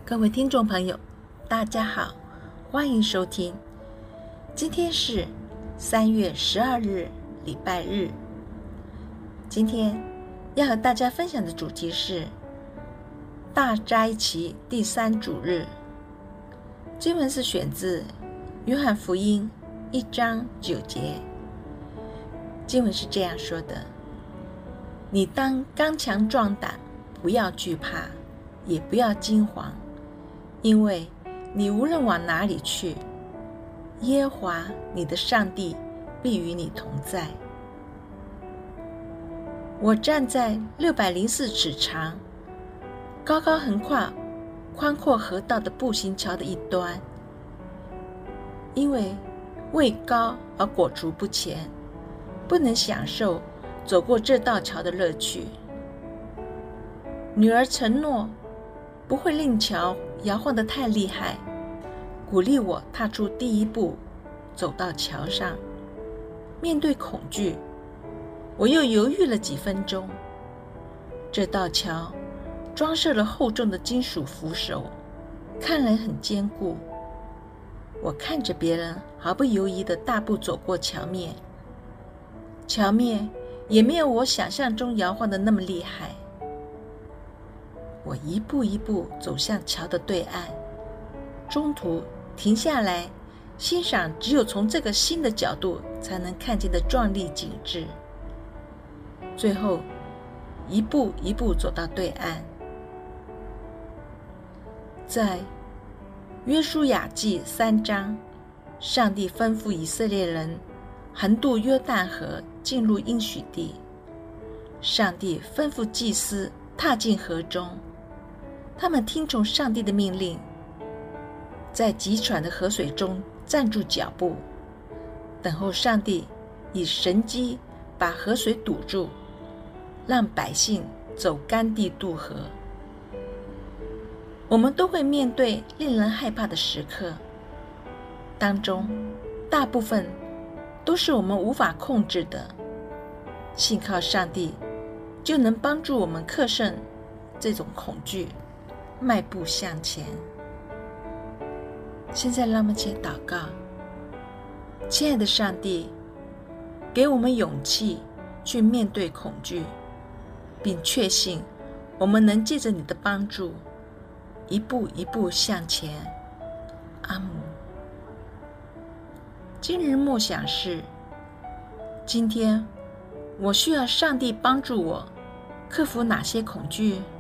各位听众朋友，大家好，欢迎收听。今天是3月12日，礼拜日。今天要和大家分享的主题是大斋期第3主日。经文是选自约翰福音1章9节。经文是这样说的：你当刚强壮胆，不要惧怕，也不要惊惶，因为你无论往哪里去，耶和华你的上帝必与你同在。我站在604尺长、高高横跨、宽阔河道的步行桥的一端，因为位高而裹足不前，不能享受走过这道桥的乐趣。女儿承诺不会令桥摇晃得太厉害，鼓励我踏出第一步，走到桥上。面对恐惧，我又犹豫了几分钟。这道桥装设了厚重的金属扶手，看来很坚固。我看着别人毫不犹豫地大步走过桥面，桥面也没有我想象中摇晃的那么厉害。我一步一步走向桥的对岸，中途停下来欣赏只有从这个新的角度才能看见的壮丽景致，最后一步一步走到对岸。在约书亚记3章，上帝吩咐以色列人横渡约旦河进入应许地。上帝吩咐祭司踏进河中，他们听从上帝的命令，在急喘的河水中站住脚步，等候上帝以神机把河水堵住，让百姓走干地渡河。我们都会面对令人害怕的时刻，当中大部分都是我们无法控制的，信靠上帝就能帮助我们克胜这种恐惧，迈步向前。现在让我们一起祷告。亲爱的上帝，给我们勇气去面对恐惧，并确信我们能借着你的帮助一步一步向前。阿们。今日默想是：今天我需要上帝帮助我克服哪些恐惧？